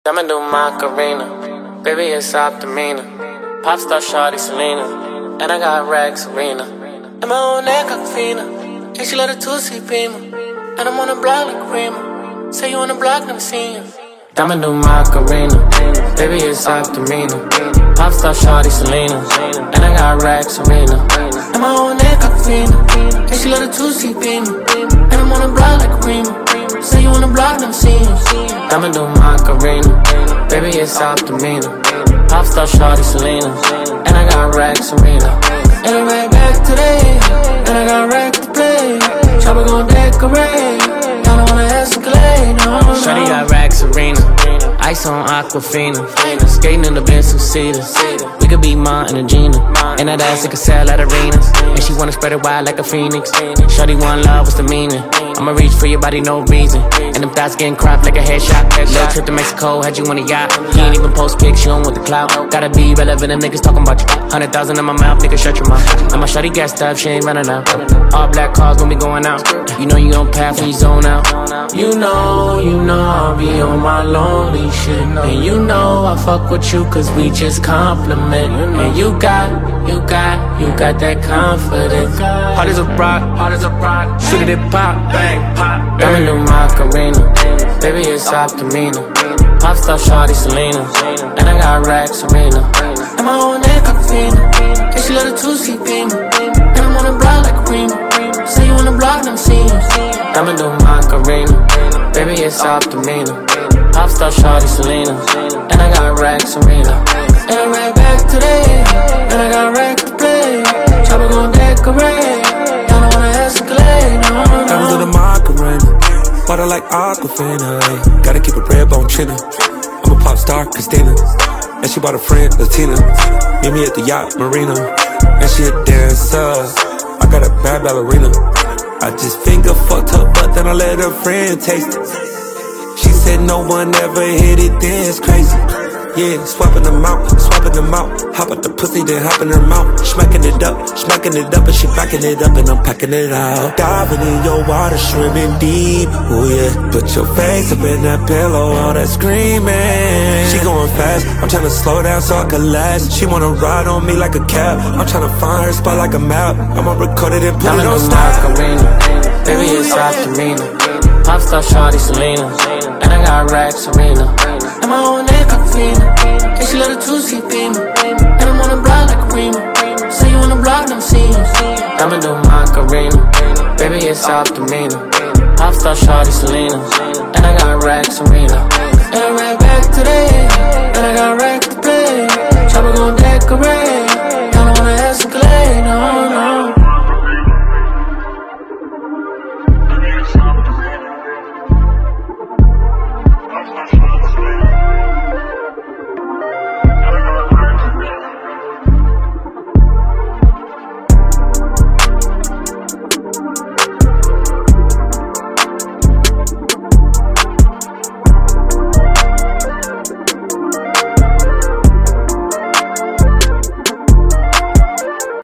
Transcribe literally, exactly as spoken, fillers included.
I'ma do Macarena, baby it's Optimina. Popstar shawty Selena, and I got racks Serena. And my own neck Aquafina, and she let her two-seat Beamer. And I'm on the block like Rima, say you on the block, never seen you. I'ma do Macarena, baby it's Optimina. Popstar shawty Selena, and I got racks Serena. And my own neck Aquafina, and she let her two-seat Beamer. And I'm on the block like Rima, say you on the block, never seen you. I'ma do Macarena, baby it's Optimina. Popstar shawty Selena, and I got racks Serena. And I'm right back today, and I got racks to play. Chopper gon' decorate, y'all don't wanna escalate, no, no. Shawty got racks Serena, ice on Aquafina. Skating in the Benz some cedars, we could be Ma and a Gina. And that ass, it could sell at arenas. And she wanna spread it wide like a phoenix. Shawty one love, what's the meaning? I'ma reach for your body, no reason. And them thighs getting cropped like a headshot. Little trip to Mexico, had you on a yacht. You ain't even post pics, you don't want the clout. Gotta be relevant, them niggas talking about you. Hundred thousand in my mouth, nigga, shut your mouth. And my shawty gassed up, she ain't running out. All black cars gon' be going out. You know you on path when you zone out. You know, you know I'll be on my lonely shit. And you know I fuck with you cause we just compliment. And you got, you got, you got that confidence. Hard as a rock, hard as a rock. Shoot it, it pop, bang, pop. I'ma do Macarena, baby it's Optimina. Popstar shawty Selena, and I got racks Serena. And my own neck Aquafina, and she let her two-seat Beamer. And I'm on the block like Rima, say you on the block, never seen you. I'ma do Macarena, baby it's Optimina. Popstar shawty Selena, and I got racks Serena. And I'm right back today, and I got racks to play. Chopper gon' decorate, y'all don't wanna escalate, no, no. Diamonds in the Macarena, water like Aquafina, ay. Gotta keep a red bone chillin'. I'm a pop star, Christina, and she bought a friend, Latina. Meet me at the yacht, Marina, and she a dancer. I got a bad ballerina. I just finger fucked her, but then I let her friend taste it. She said no one ever hit it, then it's crazy. Yeah, swapping them out, swapping them out. Hop out the pussy, then hop in her mouth. Smacking it up, smacking it up, and she backing it up, and I'm packing it out. Diving in your water, swimming deep, oh yeah. Put your face up in that pillow, all that screaming. She going fast, I'm trying to slow down so I can last. She wanna ride on me like a cab, I'm trying to find her spot like a map. I'ma record it and put it on snap. Baby it's Optimina, Popstar shawty Selena, and I got racks Serena. And my own neck Aquafina, and she let her two-seat Beamer. And I'm on the block like Rima, say you on the block, never seen you. I'ma do Macarena, baby it's Optimina. Popstar shawty Selena, and I got racks Serena. And I